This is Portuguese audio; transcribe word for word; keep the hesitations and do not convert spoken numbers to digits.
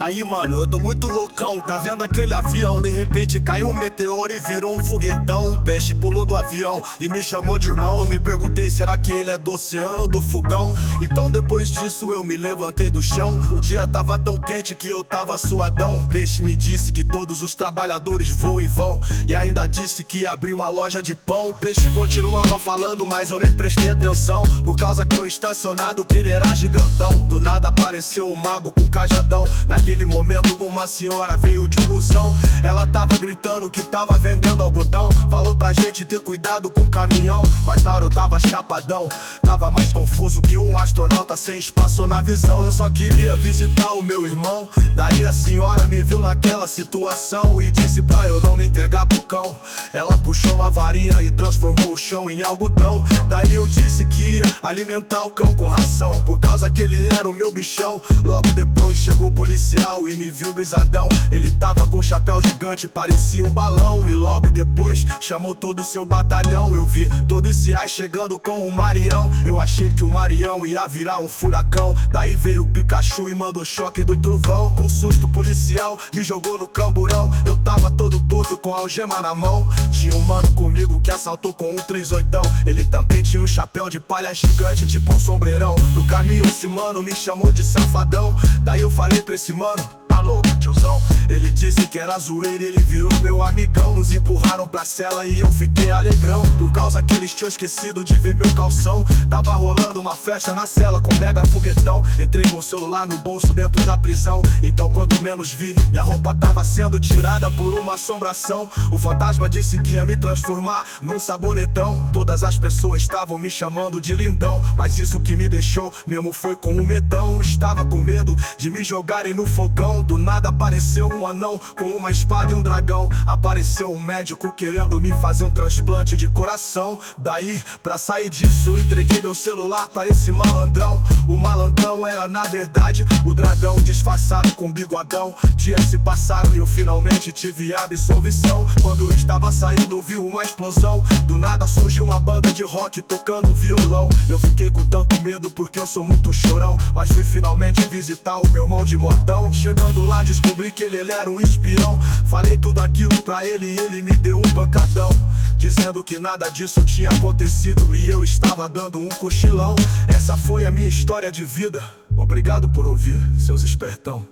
Aí, mano, eu tô muito loucão. Tá vendo aquele avião? De repente caiu um meteoro e virou um foguetão. O peixe pulou do avião e me chamou de irmão. Eu me perguntei, será que ele é do oceano, do fogão? Então depois disso eu me levantei do chão. O dia tava tão quente que eu tava suadão. O peixe me disse que todos os trabalhadores voam e vão, e ainda disse que ia abrir uma loja de pão. O peixe continuava falando, mas eu nem prestei atenção, por causa que eu estacionado que ele era gigantão. Do nada apareceu um mago com cajadão. Naquele momento uma senhora veio de ilusão. Ela tava gritando que tava vendendo algodão. Falou pra gente ter cuidado com o caminhão, mas na hora eu tava chapadão. Tava mais confuso que um astronauta sem espaço na visão. Eu só queria visitar o meu irmão. Daí a senhora me viu naquela situação e disse pra eu não me entregar pro cão. Ela puxou uma varinha e transformou o chão em algodão. Daí eu disse que ia alimentar o cão com ração, por causa que ele era o meu bichão. Logo depois chegou o policial e me viu brisadão. Ele tava com um chapéu gigante, parecia um balão. E logo depois chamou todo o seu batalhão. Eu vi todos os ciais chegando com o Marião. Eu achei que o Marião ia virar um furacão. Daí veio o Pikachu e mandou choque do trovão. Com susto policial me jogou no camburão. Eu tava todo puto com a algema na mão. Tinha um mano comigo que assaltou com um três oitão. Ele também tinha um chapéu de palha gigante, tipo um sombreirão. No caminho esse mano me chamou de safadão. Daí eu falei pra esse mano, alô, tiozão. Ele disse que era zoeira, ele virou meu amigão. Nos empurraram pra cela e eu fiquei alegrão, por causa que eles tinham esquecido de ver meu calção. Tava rolando uma festa na cela com mega foguetão. Entrei com o celular no bolso dentro da prisão. Então quando menos vi, minha roupa tava sendo tirada por uma assombração. O fantasma disse que ia me transformar num sabonetão. Todas as pessoas estavam me chamando de lindão, mas isso que me deixou mesmo foi com um medão. Estava com medo de me jogarem no fogão. Do nada apareceu um anão com uma espada e um dragão. Apareceu um médico querendo me fazer um transplante de coração. Daí, pra sair disso, entreguei meu celular pra esse malandrão. O malandrão era na verdade o dragão disfarçado com bigodão. Dias se passaram e eu finalmente tive a absolvição. Quando eu estava saindo vi uma explosão. Do nada surgiu uma banda de rock tocando violão. Eu fiquei com tanto medo porque eu sou muito chorão, mas fui finalmente visitar o meu irmão de mortão. Chegando lá descobri que ele, ele era um espião. Falei tudo aquilo pra ele e ele me deu um pancadão, dizendo que nada disso tinha acontecido e eu estava dando um cochilão. Essa foi a minha história de vida. Obrigado por ouvir, seus espertão.